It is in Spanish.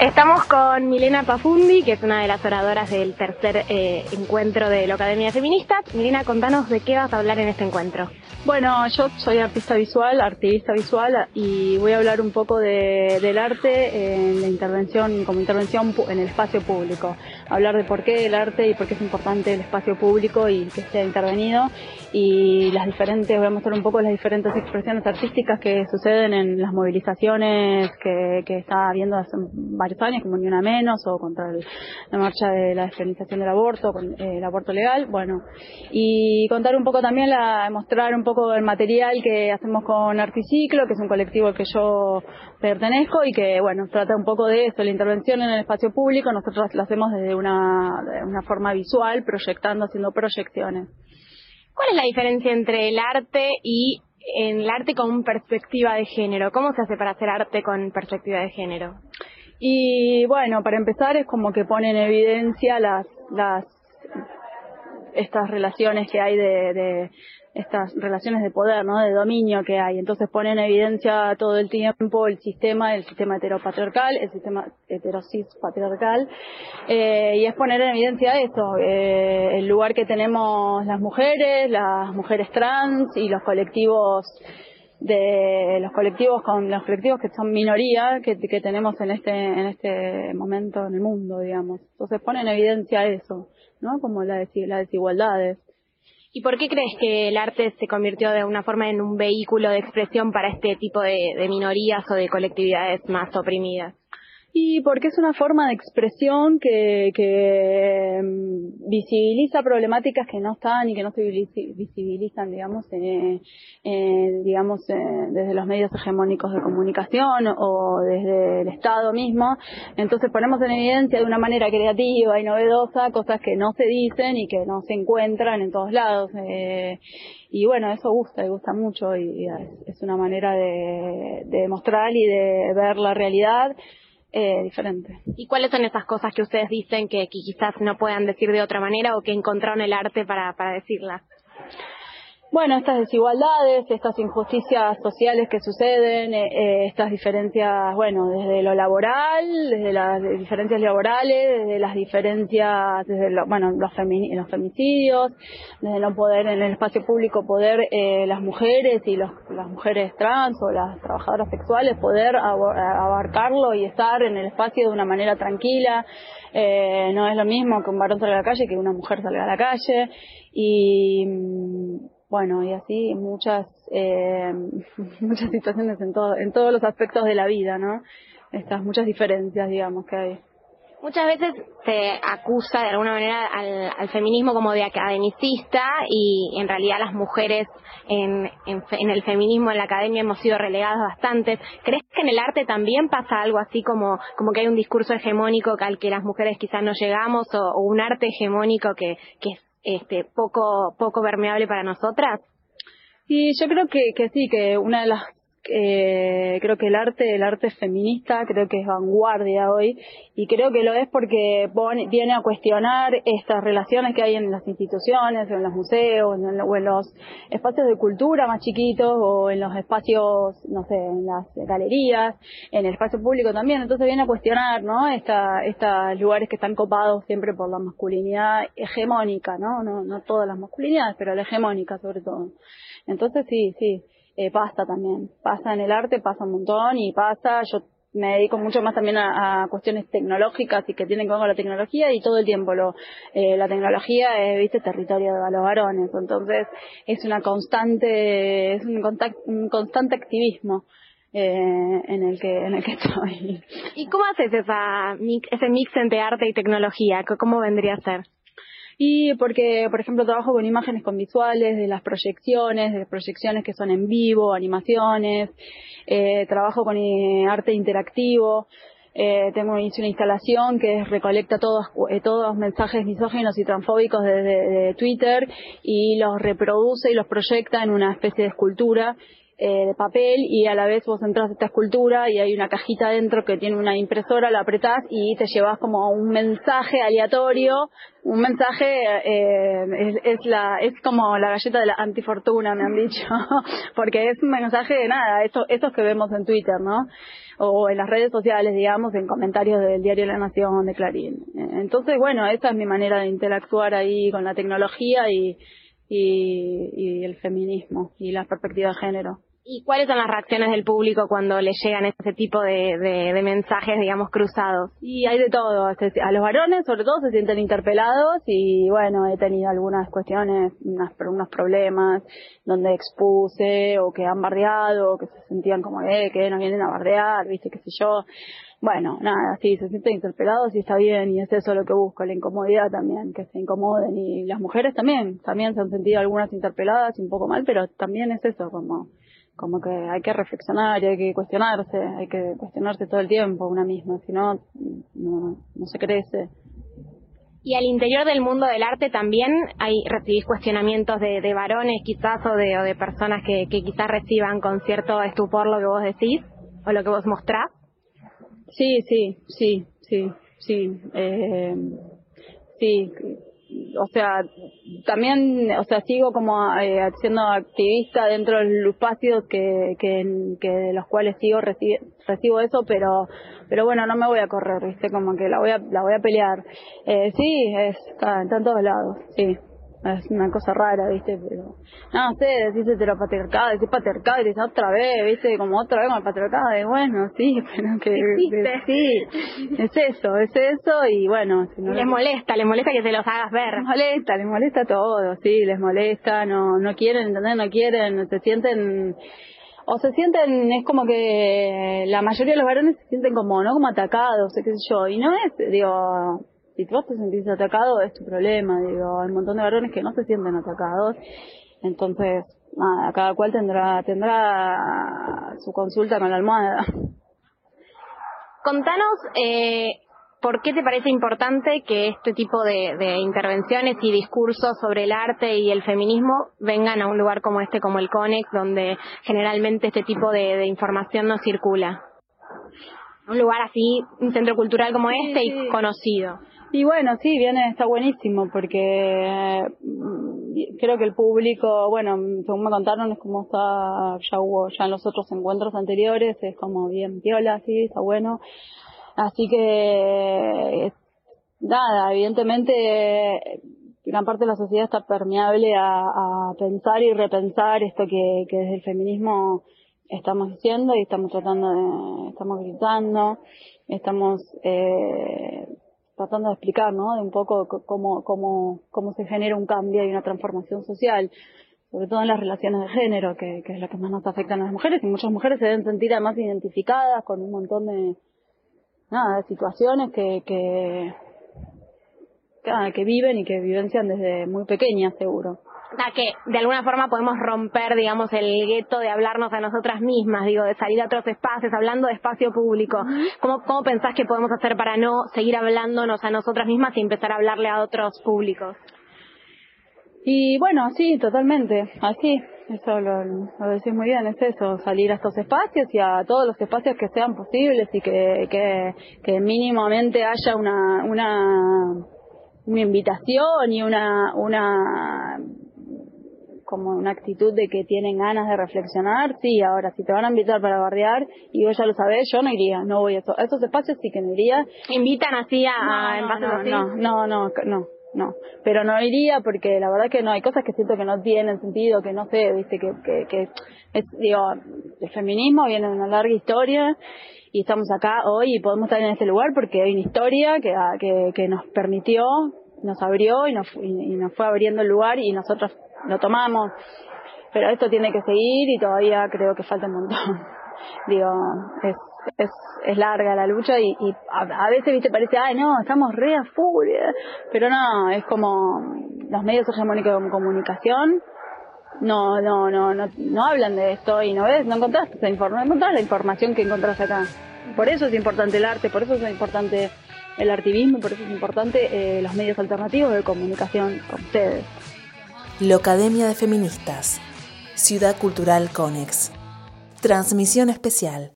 Estamos con Milena Pafundi, que es una de las oradoras del tercer encuentro de la Academia Feminista. Milena, contanos de qué vas a hablar en este encuentro. Bueno, yo soy artista visual, y voy a hablar un poco del arte en la intervención, como intervención en el espacio público. Hablar de por qué el arte y por qué es importante el espacio público y que sea intervenido. Y voy a mostrar un poco las diferentes expresiones artísticas que suceden en las movilizaciones que está habiendo hace varios años, como Ni Una Menos, o contra la marcha de la despenalización del aborto, con el aborto legal. Bueno, y contar un poco también, mostrar un poco el material que hacemos con Articiclo, que es un colectivo al que yo pertenezco y que, bueno, trata un poco de eso, la intervención en el espacio público. Nosotros lo hacemos desde una forma visual, haciendo proyecciones. ¿Cuál es la diferencia entre el arte y el arte con perspectiva de género? ¿Cómo se hace para hacer arte con perspectiva de género? Y bueno, para empezar es como que pone en evidencia estas relaciones que hay estas relaciones de poder, ¿no? De dominio que hay. Entonces pone en evidencia todo el tiempo el sistema heteropatriarcal, el sistema heterosis patriarcal, y es poner en evidencia esto, el lugar que tenemos las mujeres trans y los colectivos que son minoría que tenemos en este momento en el mundo, digamos. Entonces pone en evidencia eso, ¿no? Como las desigualdades. ¿Y por qué crees que el arte se convirtió de alguna forma en un vehículo de expresión para este tipo de minorías o de colectividades más oprimidas? Y porque es una forma de expresión que visibiliza problemáticas que no están y que no se visibilizan, digamos, desde los medios hegemónicos de comunicación o desde el Estado mismo. Entonces ponemos en evidencia de una manera creativa y novedosa cosas que no se dicen y que no se encuentran en todos lados. Y bueno, eso gusta mucho y es una manera de mostrar y de ver la realidad diferente. ¿Y cuáles son esas cosas que ustedes dicen que quizás no puedan decir de otra manera o que encontraron el arte para decirlas? Bueno, estas desigualdades, estas injusticias sociales que suceden, estas diferencias, bueno, desde lo laboral, desde las diferencias laborales, desde las diferencias, los femicidios, desde no poder en el espacio público las mujeres y las mujeres trans o las trabajadoras sexuales poder abarcarlo y estar en el espacio de una manera tranquila. No es lo mismo que un varón salga a la calle que una mujer salga a la calle bueno, y así muchas situaciones en todos los aspectos de la vida, ¿no? Estas muchas diferencias, digamos, que hay. Muchas veces se acusa de alguna manera al feminismo como de academicista y en realidad las mujeres en el feminismo, en la academia, hemos sido relegadas bastante. ¿Crees que en el arte también pasa algo así como que hay un discurso hegemónico al que las mujeres quizás no llegamos o un arte hegemónico que es poco permeable para nosotras? Y yo creo que sí, que una de las creo que el arte feminista creo que es vanguardia hoy, y creo que lo es porque viene a cuestionar estas relaciones que hay en las instituciones, o en los museos, o en los espacios de cultura más chiquitos, o en los espacios, no sé, en las galerías, en el espacio público también. Entonces viene a cuestionar, ¿no? Estos lugares que están copados siempre por la masculinidad hegemónica, no todas las masculinidades, pero la hegemónica sobre todo. Entonces sí, pasa también, pasa en el arte, pasa un montón yo me dedico mucho más también a cuestiones tecnológicas y que tienen que ver con la tecnología, y todo el tiempo la tecnología es, territorio de los varones. Entonces es un constante activismo en el que estoy. ¿Y cómo haces ese mix entre arte y tecnología? ¿Cómo vendría a ser? Y porque, por ejemplo, trabajo con imágenes con visuales, de proyecciones que son en vivo, animaciones, trabajo con arte interactivo, hice una instalación que recolecta todos mensajes misóginos y transfóbicos de Twitter y los reproduce y los proyecta en una especie de escultura. de papel, y a la vez vos entras a esta escultura y hay una cajita dentro que tiene una impresora, la apretás y te llevas como un mensaje aleatorio, un mensaje, es como la galleta de la antifortuna, me han dicho, porque es un mensaje de nada, estos que vemos en Twitter, ¿no? O en las redes sociales, digamos, en comentarios del diario La Nación, de Clarín. Entonces, bueno, esa es mi manera de interactuar ahí con la tecnología y el feminismo y la perspectiva de género. ¿Y cuáles son las reacciones del público cuando le llegan ese tipo de mensajes, digamos, cruzados? Y hay de todo. A los varones, sobre todo, se sienten interpelados y, bueno, he tenido algunas cuestiones, unos problemas donde expuse o que han bardeado o que se sentían como que nos vienen a bardear, viste, qué sé yo. Bueno, nada, sí, se sienten interpelados y está bien, y es eso lo que busco, la incomodidad también, que se incomoden, y las mujeres también se han sentido algunas interpeladas y un poco mal, pero también es eso, como que hay que reflexionar y hay que cuestionarse todo el tiempo una misma, si no, no se crece. Y al interior del mundo del arte también recibís cuestionamientos de varones quizás o de personas que quizás reciban con cierto estupor lo que vos decís o lo que vos mostrás. Sí. O sea, también, sigo como siendo activista dentro de los espacios que de los cuales recibo eso, pero bueno, no me voy a correr, viste, como que la voy a pelear. Sí, está en todos lados, sí. Es una cosa rara, viste, pero no sé, decís heteropatriarcado, decís patriarcado y decís otra vez, viste, como otra vez con el patriarcado, y bueno, sí, pero que sí, es eso, y bueno, si no les molesta que se los hagas ver. Les molesta todo, sí, les molesta, no quieren, ¿entendés? No quieren, se sienten, es como que la mayoría de los varones se sienten como, ¿no? Como atacados, qué sé yo, y no es, digo, si vos te sentís atacado es tu problema, digo, hay un montón de varones que no se sienten atacados, entonces, nada, cada cual tendrá su consulta con la almohada. Contanos, ¿por qué te parece importante que este tipo de intervenciones y discursos sobre el arte y el feminismo vengan a un lugar como este, como el CONEX, donde generalmente este tipo de información no circula? Un lugar así, un centro cultural como este, sí. Y conocido. Y bueno, sí, está buenísimo porque creo que el público, bueno, según me contaron, es como hubo en los otros encuentros anteriores, es como bien piola, sí, está bueno. Así que, nada, evidentemente gran parte de la sociedad está permeable a pensar y repensar esto que desde el feminismo estamos diciendo y estamos gritando, estamos tratando de explicar, ¿no? De un poco cómo se genera un cambio y una transformación social, sobre todo en las relaciones de género, que es lo que más nos afecta a las mujeres, y muchas mujeres se deben sentir además identificadas con un montón de situaciones que viven y que vivencian desde muy pequeñas, seguro. Que de alguna forma podemos romper, digamos, el gueto de hablarnos a nosotras mismas, digo, de salir a otros espacios, hablando de espacio público. ¿Cómo pensás que podemos hacer para no seguir hablándonos a nosotras mismas y empezar a hablarle a otros públicos? Y bueno, sí, totalmente, así, eso lo decís muy bien, es eso, salir a estos espacios y a todos los espacios que sean posibles y que mínimamente haya una invitación y como una actitud de que tienen ganas de reflexionar. Sí, ahora, si te van a invitar para bardear, y vos ya lo sabés, yo no iría, no voy a esos espacios, sí que no iría. ¿Invitan así No, pero no iría porque la verdad que no, hay cosas que siento que no tienen sentido, que no sé, viste, que el feminismo viene de una larga historia y estamos acá hoy y podemos estar en este lugar porque hay una historia que nos permitió, nos abrió y nos fue abriendo el lugar y nosotros lo tomamos, pero esto tiene que seguir y todavía creo que falta un montón. Digo, es larga la lucha y a veces, viste, parece, no, estamos re a full, pero no, es como los medios hegemónicos de comunicación no hablan de esto y no encontrás la información que encontrás acá. Por eso es importante el arte, por eso es importante el artivismo, por eso es importante los medios alternativos de comunicación con ustedes. Locademia de Feministas, Ciudad Cultural CONEX. Transmisión especial.